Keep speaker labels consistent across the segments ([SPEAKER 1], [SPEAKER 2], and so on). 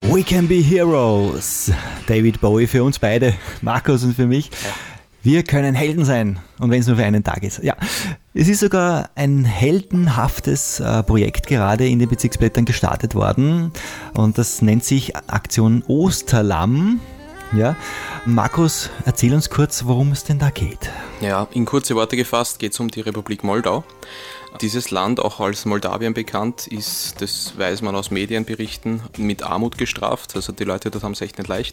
[SPEAKER 1] We can be heroes. David Bowie für uns beide, Markus und für mich. Ja. Wir können Helden sein. Und wenn es nur für einen Tag ist. Ja, es ist sogar ein heldenhaftes Projekt gerade in den Bezirksblättern gestartet worden. Und das nennt sich Aktion Osterlamm. Ja, Markus, erzähl uns kurz, worum es denn da geht.
[SPEAKER 2] Ja, in kurze Worte gefasst geht es um die Republik Moldau. Dieses Land, auch als Moldawien bekannt, ist, das weiß man aus Medienberichten, mit Armut gestraft. Also die Leute dort haben es echt nicht leicht.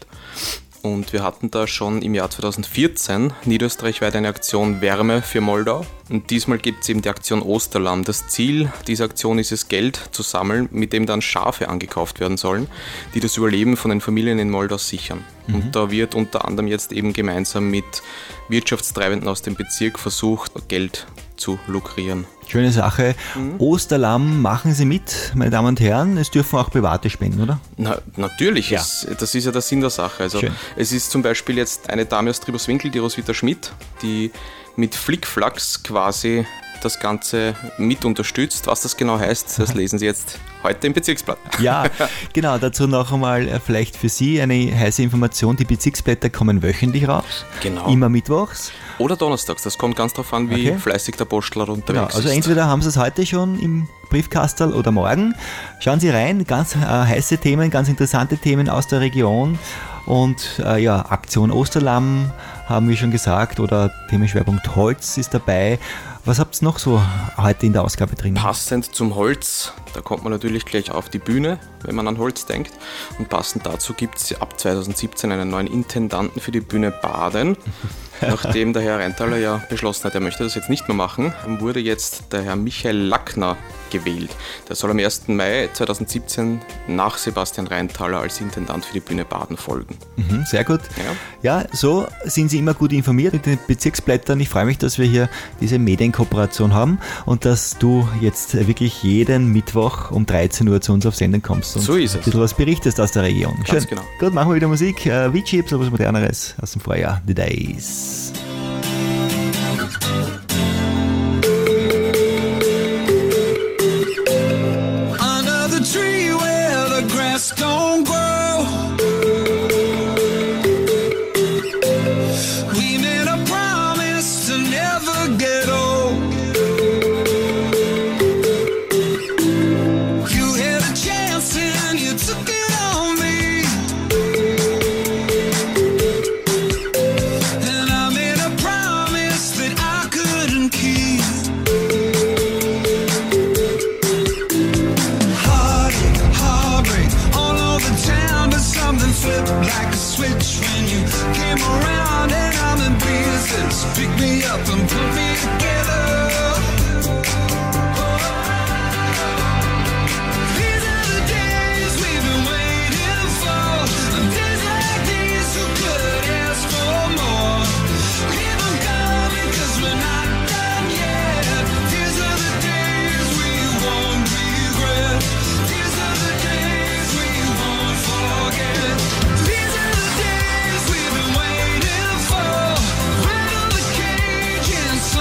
[SPEAKER 2] Und wir hatten da schon im Jahr 2014 niederösterreichweit eine Aktion Wärme für Moldau. Und diesmal gibt es eben die Aktion Osterlamm. Das Ziel dieser Aktion ist es, Geld zu sammeln, mit dem dann Schafe angekauft werden sollen, die das Überleben von den Familien in Moldau sichern. Und da wird unter anderem jetzt eben gemeinsam mit Wirtschaftstreibenden aus dem Bezirk versucht, Geld zu lukrieren.
[SPEAKER 1] Schöne Sache. Osterlamm, machen Sie mit, meine Damen und Herren. Es dürfen auch Private spenden, oder?
[SPEAKER 2] Natürlich,
[SPEAKER 1] ja.
[SPEAKER 2] Das ist ja der Sinn der Sache. Also es ist zum Beispiel jetzt eine Dame aus Trieberswinkel, die Roswitha Schmidt, die mit Flickflacks quasi das Ganze mit unterstützt. Was das genau heißt, das lesen Sie jetzt heute im Bezirksblatt.
[SPEAKER 1] Ja, genau. Dazu noch einmal vielleicht für Sie eine heiße Information. Die Bezirksblätter kommen wöchentlich raus.
[SPEAKER 2] Genau.
[SPEAKER 1] Immer mittwochs.
[SPEAKER 2] Oder donnerstags. Das kommt ganz darauf an, wie fleißig der Postler unterwegs ist.
[SPEAKER 1] Also entweder haben Sie es heute schon im Briefkastel oder morgen. Schauen Sie rein. Ganz heiße Themen, ganz interessante Themen aus der Region. Und Aktion Osterlamm haben wir schon gesagt, oder Themenschwerpunkt Holz ist dabei. Was habt ihr noch so heute in der Ausgabe drin?
[SPEAKER 2] Passend zum Holz, da kommt man natürlich gleich auf die Bühne, wenn man an Holz denkt. Und passend dazu gibt es ab 2017 einen neuen Intendanten für die Bühne Baden. Nachdem der Herr Rheintaler ja beschlossen hat, er möchte das jetzt nicht mehr machen, wurde jetzt der Herr Michael Lackner gewählt. Der soll am 1. Mai 2017 nach Sebastian Rheintaler als Intendant für die Bühne Baden folgen.
[SPEAKER 1] Sehr gut. Ja, so sind Sie immer gut informiert mit den Bezirksblättern. Ich freue mich, dass wir hier diese Medienkooperation haben und dass du jetzt wirklich jeden Mittwoch um 13 Uhr zu uns auf Sendung kommst und
[SPEAKER 2] so ist es.
[SPEAKER 1] ein bisschen was berichtest aus der Region.
[SPEAKER 2] Ganz genau.
[SPEAKER 1] Gut, machen wir wieder Musik. V-Chips, aber was Moderneres aus dem Vorjahr. The Days.
[SPEAKER 3] Don't grow. We made a promise to never get old. You had a chance and you took it on me. And I made a promise that I couldn't keep. Heartbreak all over town, but something flipped like a switch when you came around. And I'm in pieces. Pick me up and put me together. These are the days we've been waiting for. Days like these, who could ask for more? Keep them coming, 'cause we're not done yet. These are the days we won't regret. These are the days we won't forget. These are the days we've been waiting for. Rattle the cage inside.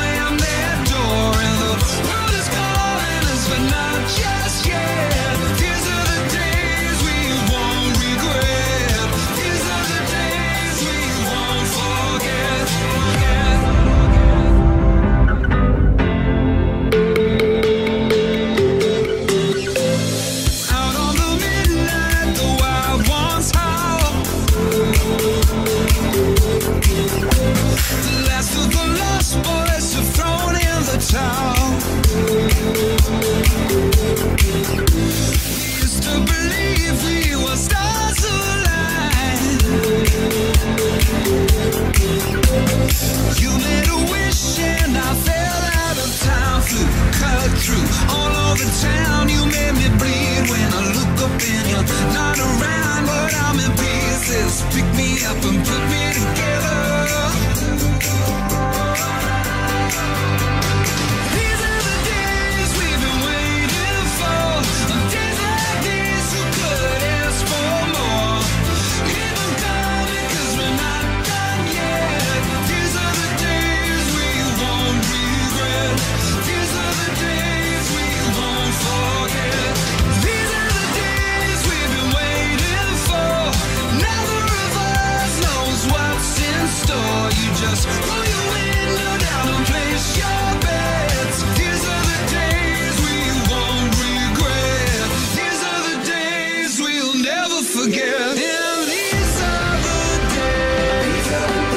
[SPEAKER 3] forget. And these are the days.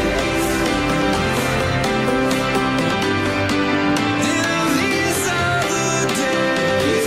[SPEAKER 3] And these are the days.